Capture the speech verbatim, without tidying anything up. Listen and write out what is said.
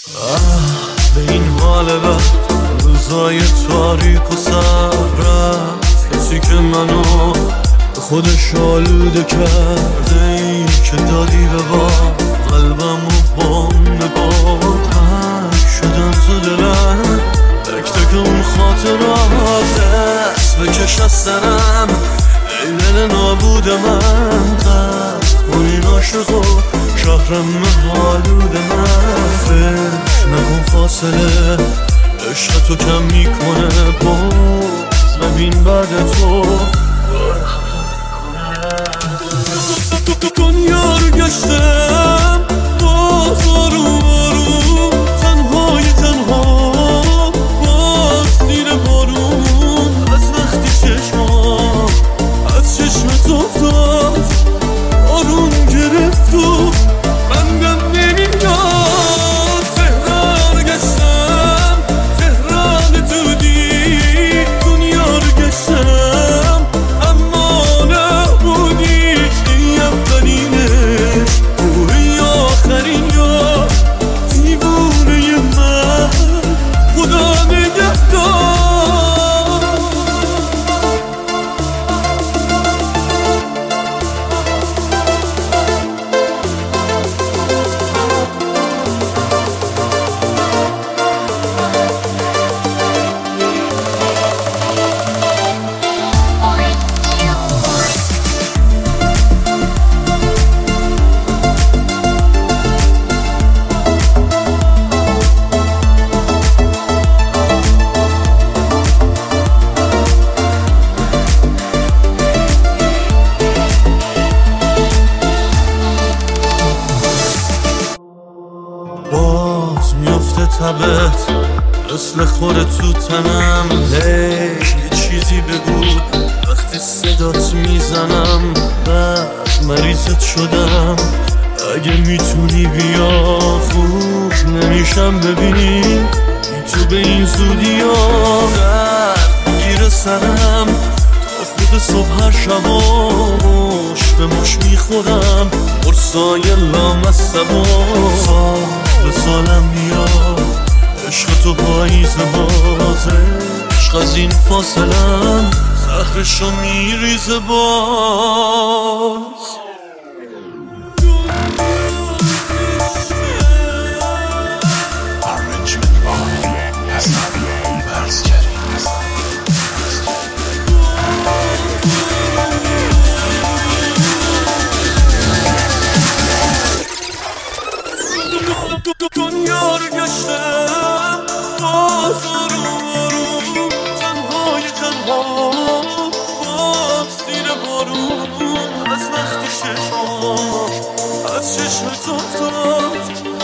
به این حال بد روزای تاریک و سر رفت کسی که منو به خودش آلوده کرده، ای که دادی به با قلبم و با نگاه پک شدم تو دلم، تک تک اون خاطرات دست بکش از سرم، ای دل نابود من تخت کنین عاشق و شهرم حالود من، فکر نکن فاصله عشق تو کم میکنه، باز ببین بعد تو دنیا رو گشتم باز آروم آروم، تنهای تنها باز زیر بارون، از وقتی چشمام از چشمت افتاد آروم گرفت و بندم نمیاد، تهران گشتم تهران دودی، دنیا رو گشتم اما نبودیش، ای اولینش اوی آخرین یا دیوونه من، خدا نگهدار. باز میفته تبت مثل خوره تو تنم، هی یه چیزی بگو وقتی صدات میزنم، بعد مریضت شدم اگه میتونی بیا، خوب نمیشم ببینی بی تو به این زودی ها، درد گیر سرم تا خود صبح هر شبا مش به مش میخورم، قرصای لامصبا به سالم میاد، عشق تو پاییز بازه، عشق از این فاصلم زهرشو میریزه باز. دنیا رو گشتم باز آروم آروم، تنهای تنها باز زیر بارون، از وقتی چشمام از چشمت افتاد